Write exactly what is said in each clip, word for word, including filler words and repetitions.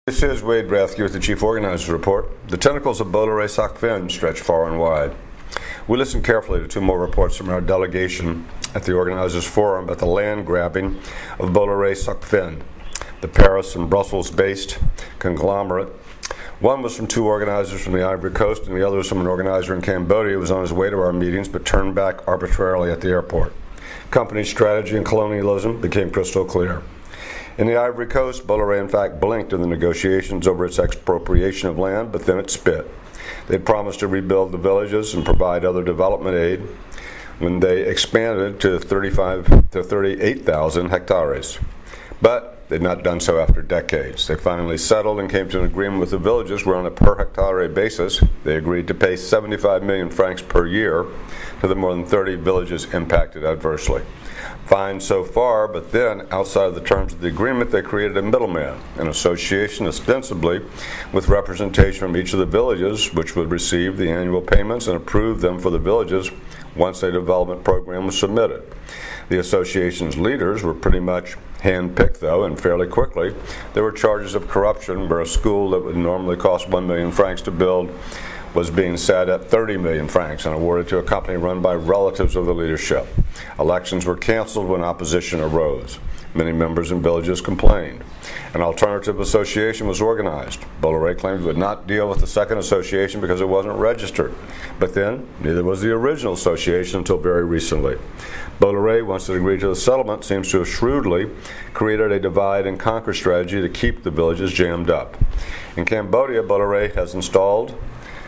This is Wade Rathke with the Chief Organizer's Report. The tentacles of Boulere Sac Fin stretch far and wide. We listened carefully to two more reports from our delegation at the Organizers Forum about the land grabbing of Boulere Sac Fin, the Paris and Brussels-based conglomerate. One was from two organizers from the Ivory Coast, and the other was from an organizer in Cambodia who was on his way to our meetings but turned back arbitrarily at the airport. Company strategy and colonialism became crystal clear. In the Ivory Coast, Boulere in fact blinked in the negotiations over its expropriation of land, but then it spit. They promised to rebuild the villages and provide other development aid when they expanded to thirty-five to thirty-eight thousand hectares. But they'd not done so after decades. They finally settled and came to an agreement with the villages where on a per hectare basis they agreed to pay seventy-five million francs per year to the more than thirty villages impacted adversely. Fine so far, but then, outside of the terms of the agreement, they created a middleman, an association ostensibly with representation from each of the villages, which would receive the annual payments and approve them for the villages once a development program was submitted. The association's leaders were pretty much hand-picked, though, and fairly quickly there were charges of corruption where a school that would normally cost one million francs to build was being set at thirty million francs and awarded to a company run by relatives of the leadership. Elections were canceled when opposition arose. Many members and villages complained. An alternative association was organized. Boulere claimed it would not deal with the second association because it wasn't registered. But then, neither was the original association until very recently. Boulere, once it agreed to the settlement, seems to have shrewdly created a divide and conquer strategy to keep the villages jammed up. In Cambodia, Boulere has installed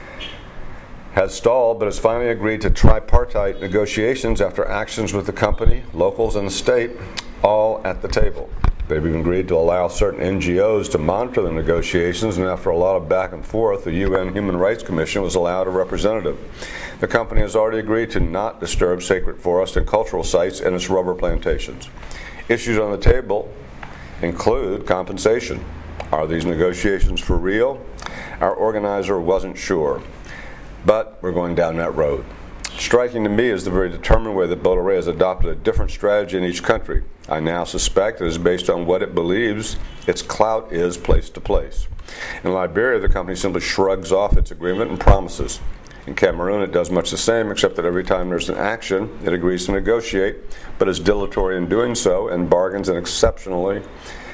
has stalled, but has finally agreed to tripartite negotiations after actions with the company, locals, and the state, all at the table. They've even agreed to allow certain N G Os to monitor the negotiations, and after a lot of back and forth, the U N Human Rights Commission was allowed a representative. The company has already agreed to not disturb sacred forests and cultural sites and its rubber plantations. Issues on the table include compensation. Are these negotiations for real? Our organizer wasn't sure. But we're going down that road. Striking to me is the very determined way that Boulere has adopted a different strategy in each country. I now suspect it is based on what it believes its clout is place to place. In Liberia, the company simply shrugs off its agreement and promises. In Cameroon, it does much the same, except that every time there's an action, it agrees to negotiate, but is dilatory in doing so and bargains in exceptionally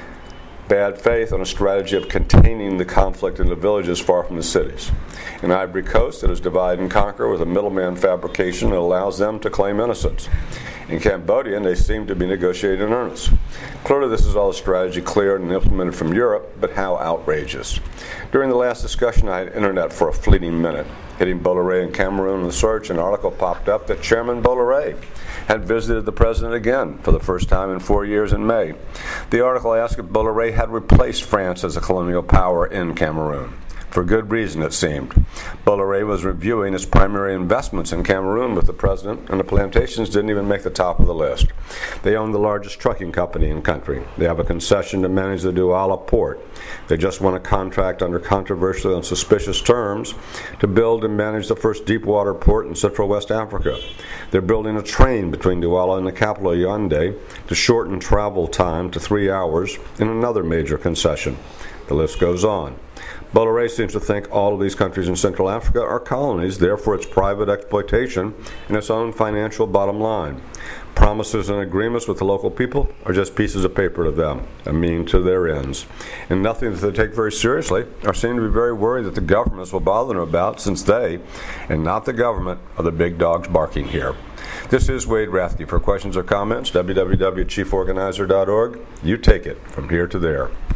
bad faith on a strategy of containing the conflict in the villages far from the cities. In Ivory Coast, it is divide and conquer with a middleman fabrication that allows them to claim innocence. In Cambodia, they seem to be negotiating in earnest. Clearly, this is all a strategy cleared and implemented from Europe, but how outrageous. During the last discussion, I had internet for a fleeting minute. Hitting Boulere in Cameroon in the search, an article popped up that Chairman Boulere had visited the president again for the first time in four years in May. The article asked if Boulere had replaced France as a colonial power in Cameroon. For good reason, it seemed. Boulere was reviewing its primary investments in Cameroon with the president, and the plantations didn't even make the top of the list. They own the largest trucking company in the country. They have a concession to manage the Douala port. They just won a contract under controversial and suspicious terms to build and manage the first deep-water port in Central West Africa. They're building a train between Douala and the capital, Yaoundé, to shorten travel time to three hours in another major concession. The list goes on. Boulere seems to think all of these countries in Central Africa are colonies, therefore its private exploitation and its own financial bottom line. Promises and agreements with the local people are just pieces of paper to them, a means to their ends. And nothing that they take very seriously or seem to be very worried that the governments will bother them about, since they, and not the government, are the big dogs barking here. This is Wade Rathke. For questions or comments, w w w dot chief organizer dot org. You take it from here to there.